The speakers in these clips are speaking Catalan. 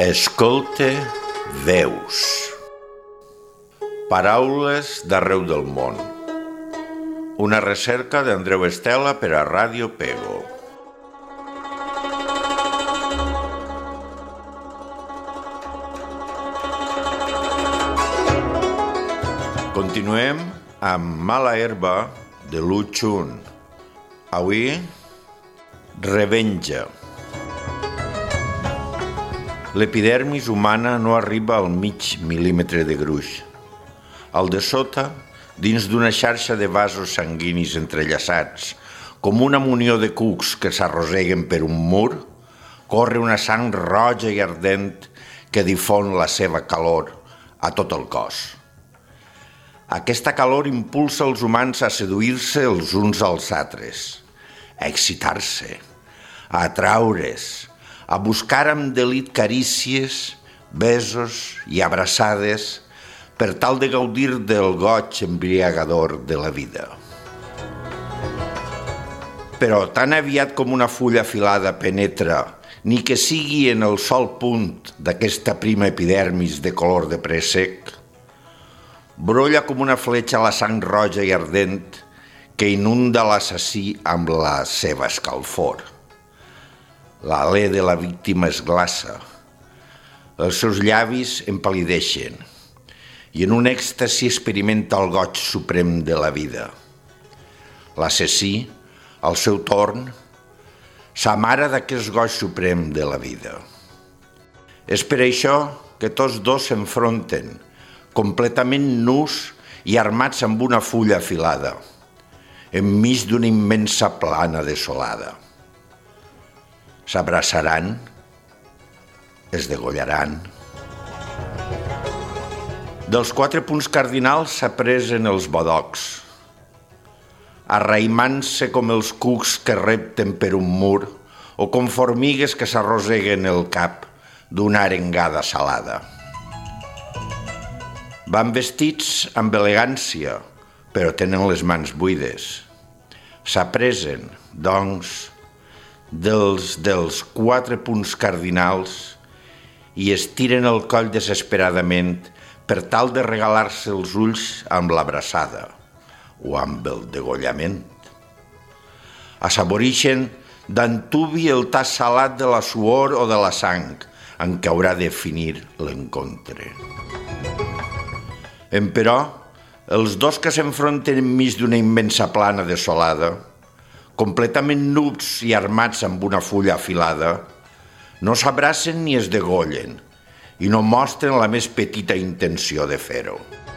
Escolte veus. Paraules d'arreu del món. Una recerca d'Andreu Estela per a Ràdio Pego. Continuem amb Mala herba de Lu Xun. Avui, revenja. L'epidermis humana no arriba al mig mil·límetre de gruix. Al de sota, dins d'una xarxa de vasos sanguinis entrellaçats, com una munió de cucs que s'arrosseguen per un mur, corre una sang roja i ardent que difon la seva calor a tot el cos. Aquesta calor impulsa els humans a seduir-se els uns als altres, a excitar-se, a atraure's, a buscar amb delit carícies, besos i abraçades per tal de gaudir del goig embriagador de la vida. Però tan aviat com una fulla afilada penetra, ni que sigui en el sol punt d'aquesta prima epidermis de color de préssec, brolla com una fletxa la sang roja i ardent que inunda l'assassí amb la seva escalfor. L'alè de la víctima es glaça, els seus llavis empal·lideixen i en un èxtasi experimenta el goig suprem de la vida. L'assassí, al seu torn, s'amara d'aquest goig suprem de la vida. És per això que tots dos s'enfronten, completament nus i armats amb una fulla afilada, enmig d'una immensa plana desolada. S'abraçaran, es degollaran. Dels 4 punts cardinals s'apresen els bodocs, arraïmant-se com els cucs que repten per un mur o com formigues que s'arrosseguen el cap d'una arengada salada. Van vestits amb elegància, però tenen les mans buides. S'apresen, doncs, dels 4 punts cardinals i estiren el coll desesperadament per tal de regalar-se els ulls amb l'abraçada o amb el degollament. Assaborixen d'antuvi el tas salat de la suor o de la sang en què haurà de finir l'encontre. Emperò, els dos que s'enfronten enmig d'una immensa plana desolada, completament nus i armats amb una fulla afilada, no s'abracen ni es degollen i no mostren la més petita intenció de fer-ho.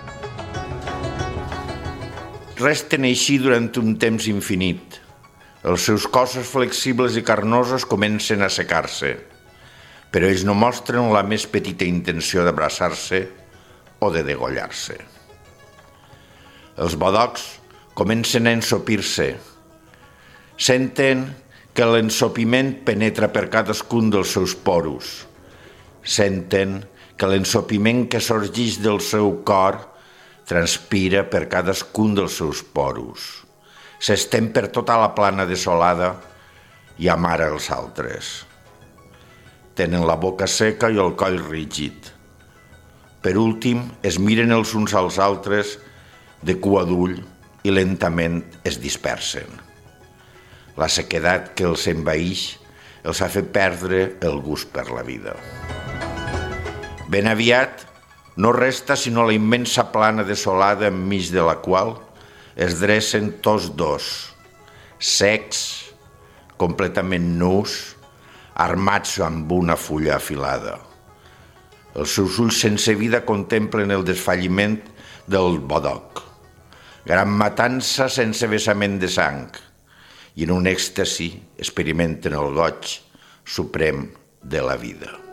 Resten així durant un temps infinit. Els seus cossos flexibles i carnosos comencen a secar-se, però ells no mostren la més petita intenció d'abraçar-se o de degollar-se. Els bodocs comencen a ensopir-se. Senten que l'ensopiment penetra per cadascun dels seus poros. Senten que l'ensopiment que sorgeix del seu cor transpira per cadascun dels seus poros. S'estén per tota la plana desolada i amara els altres. Tenen la boca seca i el coll rígid. Per últim, es miren els uns als altres de cua d'ull i lentament es dispersen. La sequedat que els envaïx els ha fet perdre el gust per la vida. Ben aviat no resta sinó la immensa plana desolada enmig de la qual es drecen tots dos, secs, completament nus, armats amb una fulla afilada. Els seus ulls sense vida contemplen el desfalliment del bodoc, gran matança sense vessament de sang, i en un èxtasi experimenten el goig suprem de la vida.